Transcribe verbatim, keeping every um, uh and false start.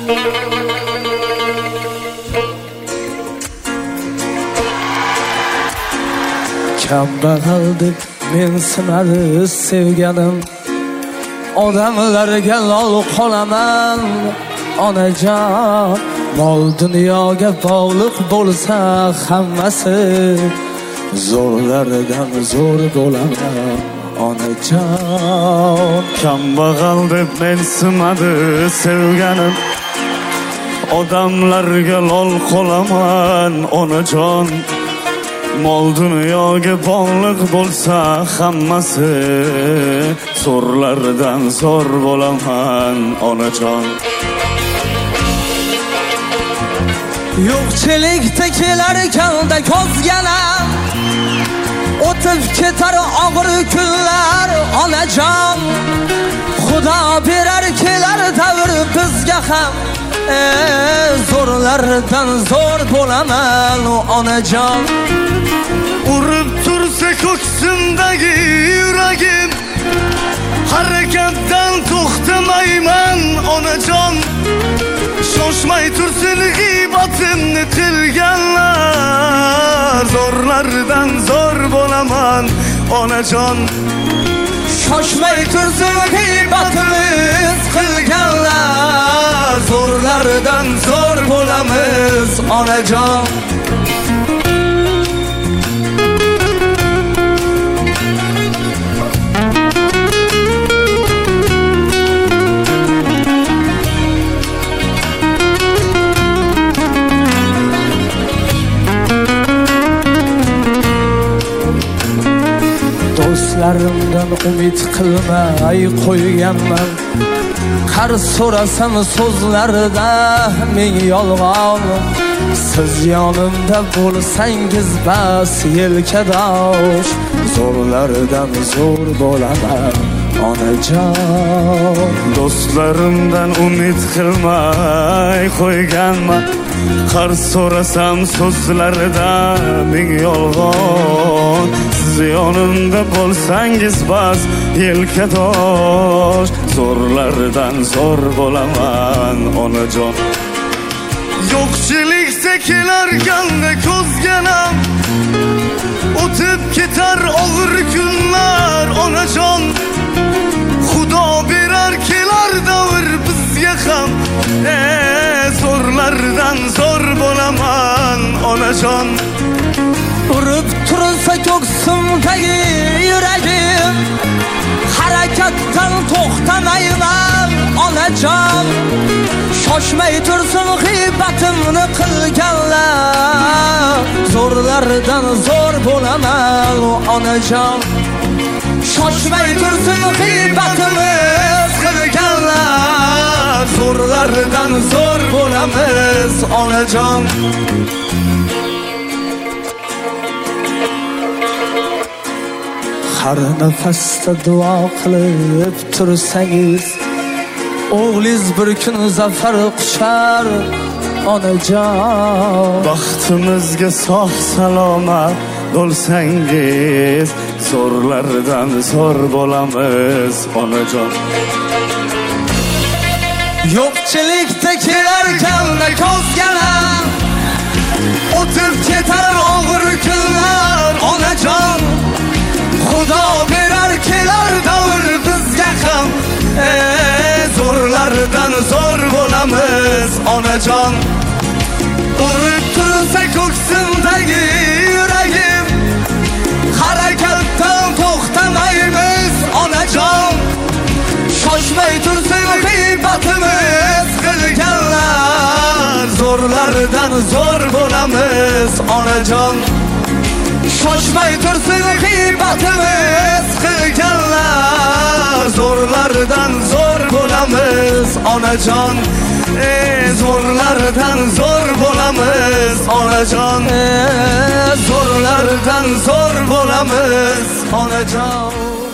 Kambag'al deb men sinadi sevganim, odamlarga lol qolaman onajon. Mol dunyoga bog'liq bo'lsa hammasi, zo'rlardan zo'r bo'laman onajon. Kambag'al deb men sinadi sevganim, odamlarga lol qolaman onajon. Mol dunyoga bog'liq bo'lsa hammasi, zo'rlardan zo'r bo'laman onajon. Yo'qchilikda kelar kanda ko'zganam, o'tib ketar og'ir kunlar onajon. Xudo berar kelar davr bizga ham, e, zo'rlardan zo'r bo'laman onajon. Urib tursa ko'ksimdagi yuragim, harakatdan to'xtamayman onajon. Shoshmay tursin g'iybatimni qilganlar, zo'rlardan zo'r bo'laman onajon. Shoshmay tursin g'iybatimiz qilganlar, zo'rlardan zo'r bo'lamiz onajon. Do'stlarimdan umid qilmay qo'yganman, qarz so'rasam so'zlarda ming yolg'on. Siz yonimda bo'lsangiz bas yelkadosh, zo'rlardan zo'r bo'laman onajon. Do'stlarimdan umid qilmay qo'yganman, qarz so'rasam so'zlarda ming yolg'on. Siz yonimda bo'lsangiz bas yelkadosh, zo'rlardan zo'r bo'laman onajon. Yo'qchilikda kelar kanda ko'zganam, o'tib ketar og'ir kunlar onajon. Xudo berar kelar davr bizga ham, e, zo'rlardan zo'r bo'laman onajon. Urib tursa ko'ksimdagi yuragim, harakatdan to'xtamayman onajon. Shoshmay tursin g'iybatimni qilganlar, zo'rlardan zo'r bo'laman onajon. Shoshmay tursin g'iybatimiz qilganlar, zo'rlardan zo'r bo'lamiz onajon. Har nafasda duo qilib tursangiz, o'g'liz bir kun zafar quchar onajon. Baxtimizga sog' salomat bo'lsangiz, zo'rlardan zo'r bo'lamiz onajon. Yo'qchilikda kelar kanda ko'zganam, o'tib ketar og'ir kunlar onajon. Xudo berar kelar davr bizga ham, e, zo'rlardan zo'r bo'lamiz onajon. Urib tursa ko'ksimdagi yuragim, harakatdan to'xtamaymiz onajon. Shoshmay tursin g'iybatimiz qilganlar, zo'rlardan zo'r bo'lamiz onajon. Shoshmay tursin g'iybatimiz qilganlar, zo'rlardan zo'r bo'lamiz onajon. E, zo'rlardan zo'r bo'lamiz onajon. E, zo'rlardan zo'r bo'lamiz onajon.